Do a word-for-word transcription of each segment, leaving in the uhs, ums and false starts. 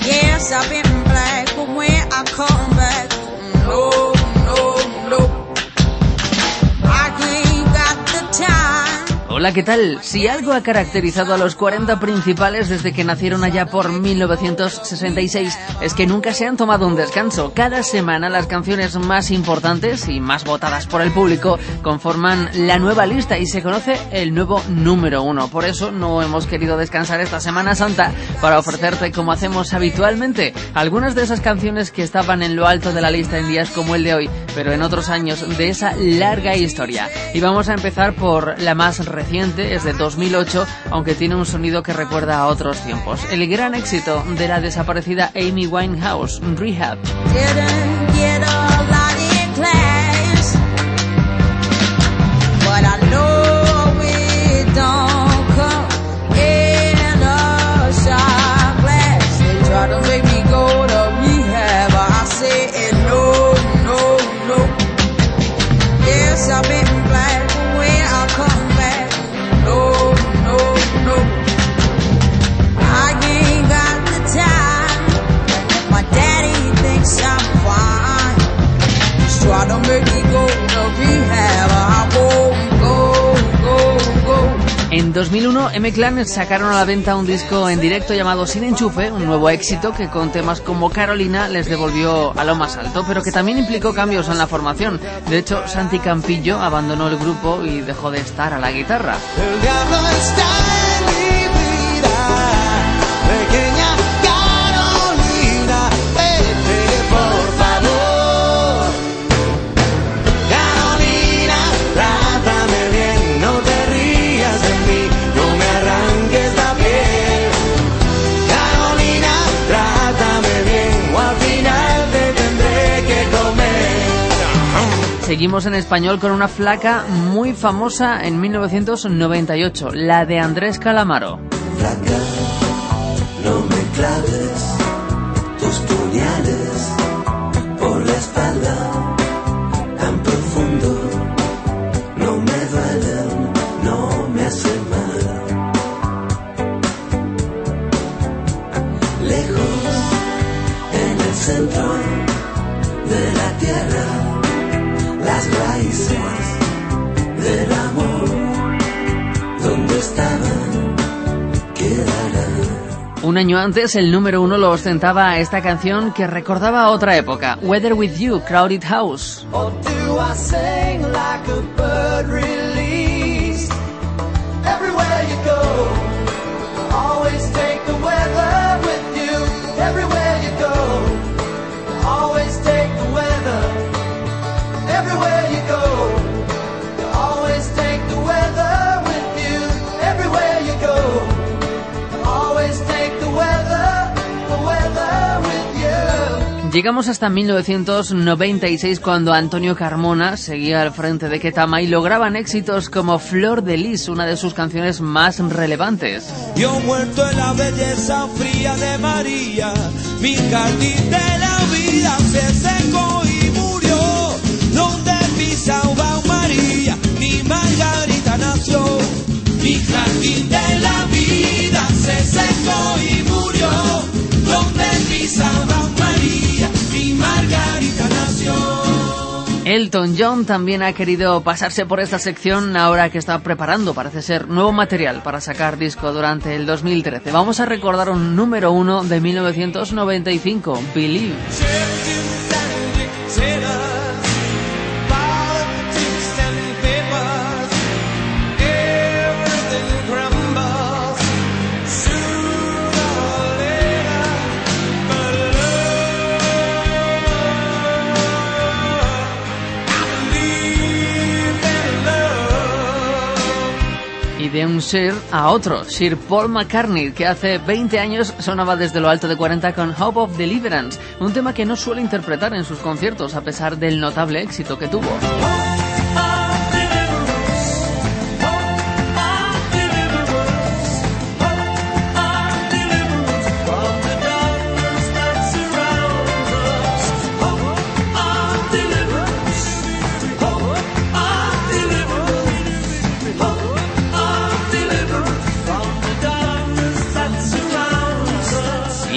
Yes, I've been black, but when I come back, no, no, no, I ain't got the time. Hola, ¿qué tal? Si algo ha caracterizado a los cuarenta principales desde que nacieron allá por mil novecientos sesenta y seis es que nunca se han tomado un descanso. Cada semana las canciones más importantes y más votadas por el público conforman la nueva lista y se conoce el nuevo número uno. Por eso no hemos querido descansar esta Semana Santa para ofrecerte, como hacemos habitualmente, algunas de esas canciones que estaban en lo alto de la lista en días como el de hoy, pero en otros años de esa larga historia. Y vamos a empezar por la más reciente. Es de dos mil ocho, aunque tiene un sonido que recuerda a otros tiempos. El gran éxito de la desaparecida Amy Winehouse, Rehab. En dos mil uno, M-Clan sacaron a la venta un disco en directo llamado Sin Enchufe, un nuevo éxito que con temas como Carolina les devolvió a lo más alto, pero que también implicó cambios en la formación. De hecho, Santi Campillo abandonó el grupo y dejó de estar a la guitarra. El diablo está en mi vida, pequeña Carolina, vete por favor. Carolina, trátame bien, no te rías de mí, no me arranques la piel. Carolina, trátame bien, o al final te tendré que comer. Seguimos en español con una flaca muy famosa en mil novecientos noventa y ocho, la de Andrés Calamaro. Flaca, no me claves tus puñales por la espalda tan profundo, no me duelen, no me hacen mal. Lejos, en el centro de la tierra, las raíces del amor, donde estaban, quedarán. Un año antes, el número uno lo ostentaba esta canción que recordaba otra época, Weather With You, Crowded House. Or do I sing like a bird released? Everywhere you go, always take the weather with you. Everywhere you go, always take the weather. Everywhere you go, always take the weather with you. Everywhere you go, always take the weather, the weather with you. Llegamos hasta mil novecientos noventa y seis cuando Antonio Carmona seguía al frente de Ketama y lograban éxitos como Flor de Lis, una de sus canciones más relevantes. Yo muerto en la belleza fría de María, mi jardín de la vida se secó y murió. Donde pisaba María, mi Margarita nació. Mi jardín de la vida se secó y murió. Donde pisaba María, mi Margarita nació. Elton John también ha querido pasarse por esta sección ahora que está preparando, parece ser, nuevo material para sacar disco durante el dos mil trece. Vamos a recordar un número uno de mil novecientos noventa y cinco, Believe. Y de un Sir a otro, Sir Paul McCartney, que hace veinte años sonaba desde lo alto de cuarenta con Hope of Deliverance, un tema que no suele interpretar en sus conciertos a pesar del notable éxito que tuvo.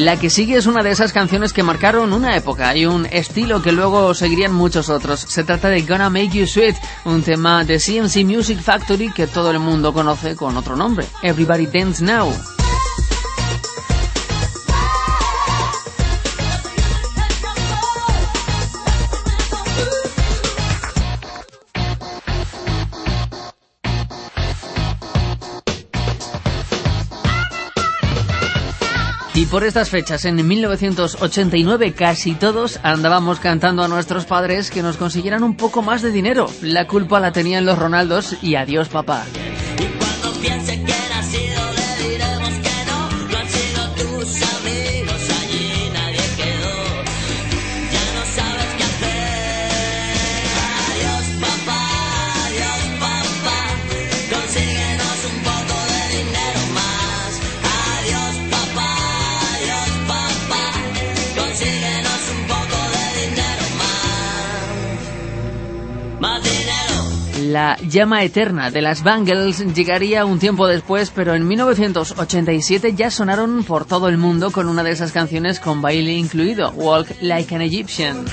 La que sigue es una de esas canciones que marcaron una época y un estilo que luego seguirían muchos otros. Se trata de Gonna Make You Sweet, un tema de C M C Music Factory que todo el mundo conoce con otro nombre, Everybody Dance Now. Y por estas fechas, en mil novecientos ochenta y nueve, casi todos andábamos cantando a nuestros padres que nos consiguieran un poco más de dinero. La culpa la tenían los Ronaldos y adiós papá. Y cuando piense que he nacido le diremos que no, no han sido tus amigos, allí nadie quedó, ya no sabes qué hacer. Adiós papá, adiós papá, consíguenos un poco de dinero más. Adiós papá, adiós papá, consíguenos un poco de dinero más. Más dinero. La llama eterna de las Bangles llegaría un tiempo después, pero en mil novecientos ochenta y siete ya sonaron por todo el mundo con una de esas canciones con baile incluido, Walk Like an Egyptian.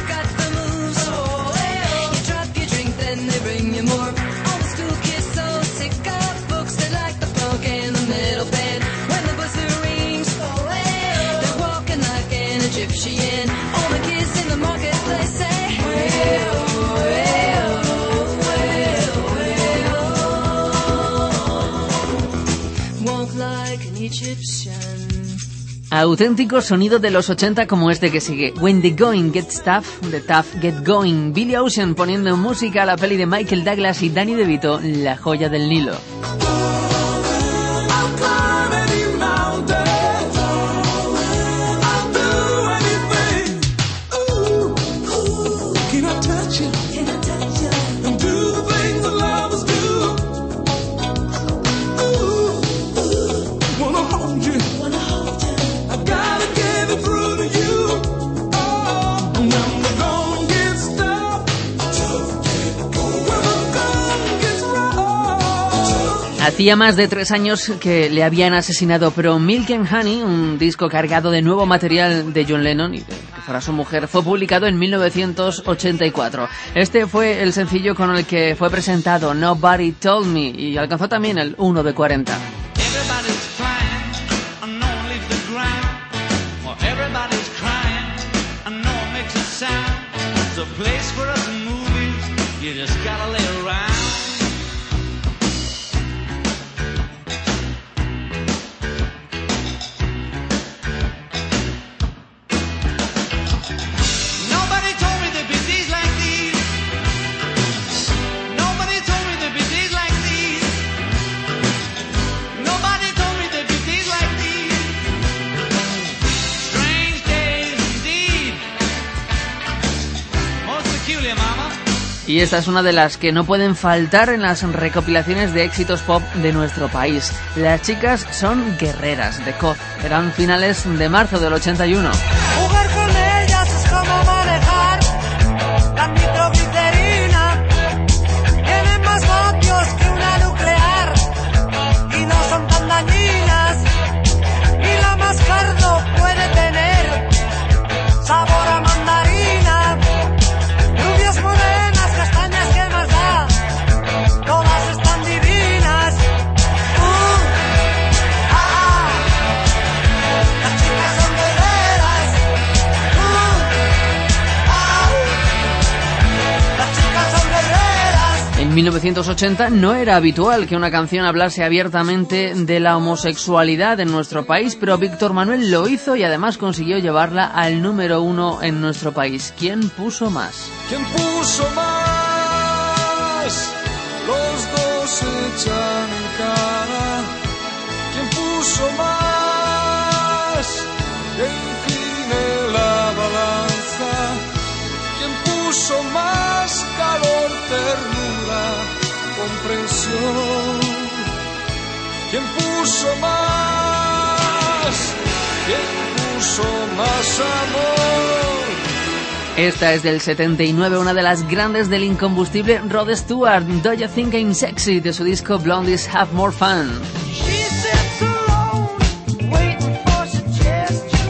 Auténtico sonido de los ochenta como este que sigue, When the Going Gets Tough, The Tough Get Going. Billy Ocean poniendo música a la peli de Michael Douglas y Danny DeVito, La joya del Nilo. Hacía más de tres años que le habían asesinado, pero Milk and Honey, un disco cargado de nuevo material de John Lennon y de que fuera su mujer, fue publicado en mil novecientos ochenta y cuatro. Este fue el sencillo con el que fue presentado Nobody Told Me y alcanzó también el uno de cuarenta. Y esta es una de las que no pueden faltar en las recopilaciones de éxitos pop de nuestro país. Las chicas son guerreras de C O D. Eran finales de marzo del ochenta y uno. Jugar con ellas es como manejar la nitroglicerina. Tienen más vatios que una nuclear y no son tan dañinas. Y la más cardo puede tener sabor a mandarina. Rubias morenas, castañas, ¿qué más da? Todas están divinas. Uh, ah, las chicas son guerreras. Uh, ah, las chicas son guerreras. En mil novecientos ochenta no era habitual que una canción hablase abiertamente de la homosexualidad en nuestro país, pero Víctor Manuel lo hizo y además consiguió llevarla al número uno en nuestro país. ¿Quién puso más? ¿Quién puso más? Los dos se echan en cara. ¿Quién puso más? Que incline la balanza. ¿Quién puso más calor, ternura, comprensión? ¿Quién puso más? ¿Quién puso más amor? Esta es del setenta y nueve, una de las grandes del incombustible Rod Stewart, Do You Think I'm Sexy, de su disco Blondies Have More Fun. She sits alone, waiting for suggestions.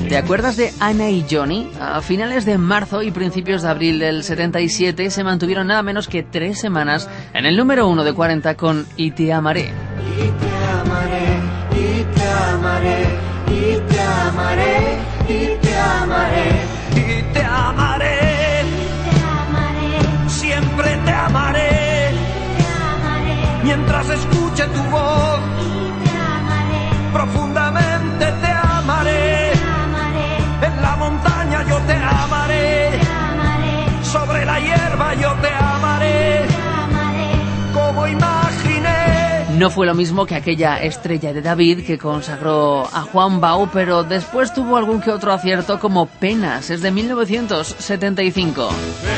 ¿Te acuerdas de Ana y Johnny? A finales de marzo y principios de abril del setenta y siete se mantuvieron nada menos que tres semanas en el número uno de cuarenta con Y te amaré. Y te amaré, y te amaré, y te amaré, y te amaré, Y te amaré, siempre te amaré, mientras escuche tu voz, profundamente te amaré, en la montaña yo te amaré, sobre la hierba yo te amaré, como imaginé. No fue lo mismo que aquella estrella de David que consagró a Juan Bau, pero después tuvo algún que otro acierto como Penas, es de mil novecientos setenta y cinco.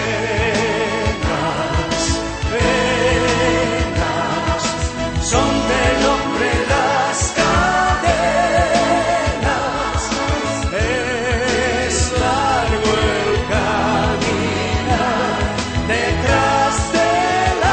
Son del hombre las cadenas, es largo el caminar detrás de la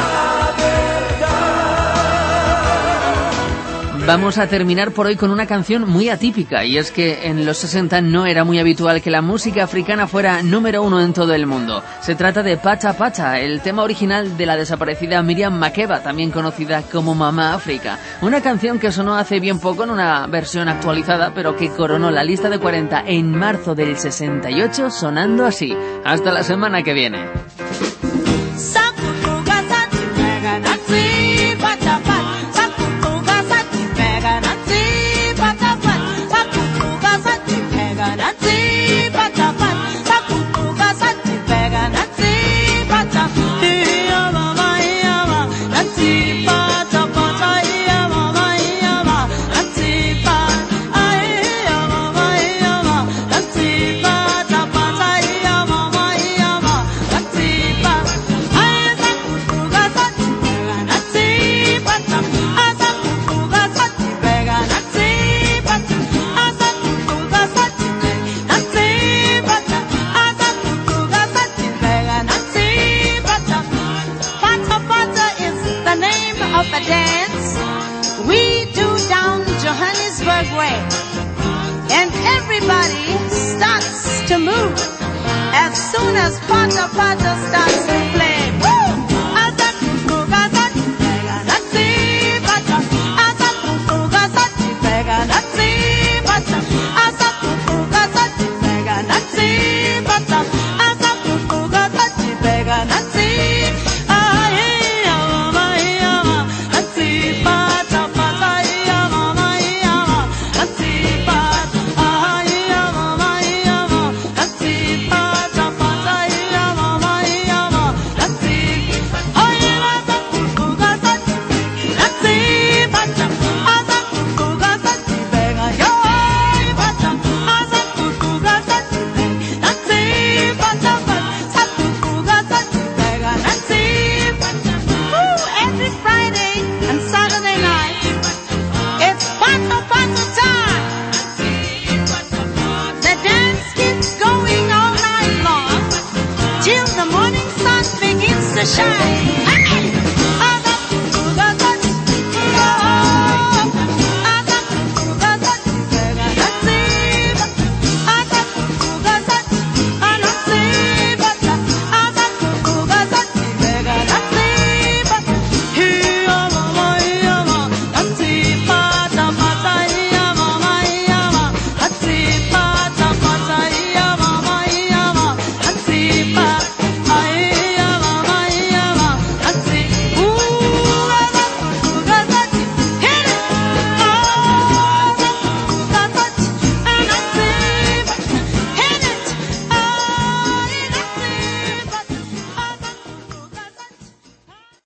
verdad. Vamos a terminar por hoy con una canción muy atípica, y es que en los sesenta no era muy habitual que la música africana fuera número uno en todo el mundo. Se trata de Pacha Pacha, el tema original de la desaparecida Miriam Makeba, también conocida como Mamá África. Una canción que sonó hace bien poco en una versión actualizada, pero que coronó la lista de cuarenta en marzo del sesenta y ocho sonando así. Hasta la semana que viene. As soon as Pacha Pacha starts to play, woo! Shine.